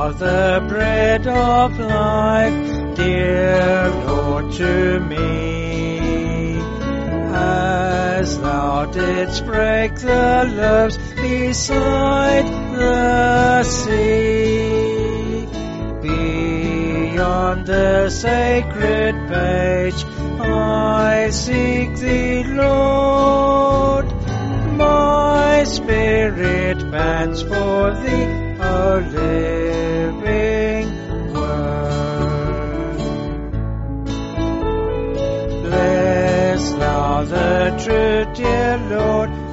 thou the bread of life, dear Lord, to me. As thou didst break the loaves beside the sea, beyond the sacred page I seek thee, Lord. My spirit pants for thee, O living Word. Bless thou the true, dear Lord,